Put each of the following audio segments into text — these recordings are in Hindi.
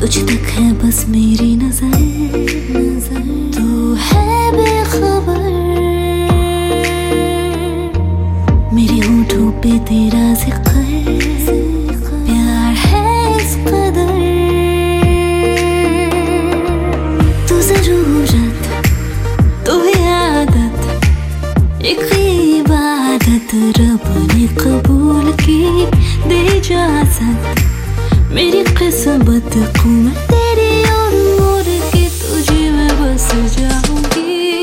तुझ तक है बस मेरी नजर, तू है बेखबर। मेरे होठों पे तेरा जिक्र, प्यार है इस कदर। तू जरूरत, तू आदत, एक इबादत रब ने कबूल की। दे इजाजत मेरी किस्मत को मैं तेरी और के तुझे मैं बस जाऊंगी।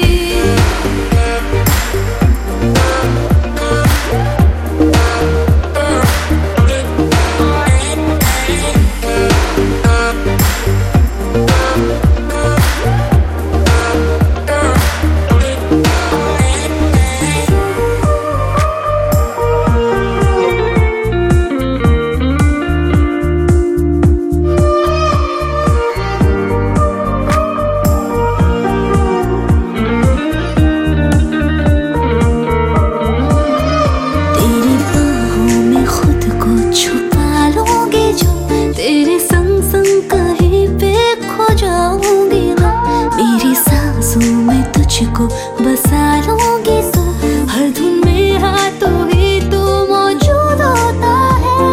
तेरे संग संग कहीं पे खो जाऊंगी मैं, मेरी सांसों में तुझको बसा लूंगी। सो हर धुन में हाथों ही तू मौजूद होता है।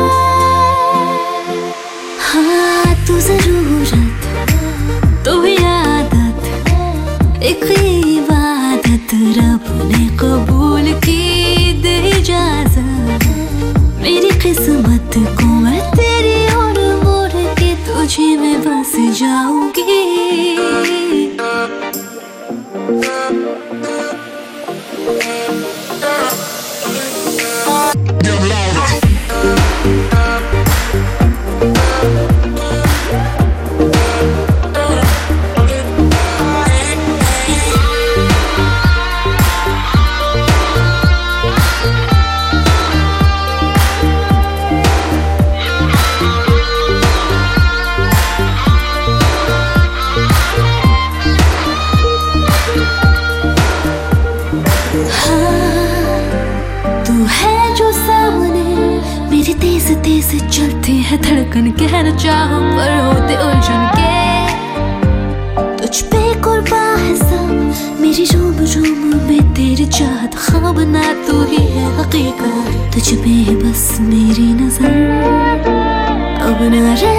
हाँ तू जरूरत, तू आदत, एक इबादत रब ने कबूल की। दे इजाजत मेरी किस्मत को मैं तेरी तुझे मैं बस जाऊंगी। तू है जो सामने मेरी तेज तेज चलती है धड़कन, कहना चाहूं पर होते उलझन के। तुझ पे कुर्बान है सब मेरी रोम रोम में तेरी चाहत, ख्वाब ना तू ही है हकीकत। तुझ पे बस मेरी नजर अब ना रहे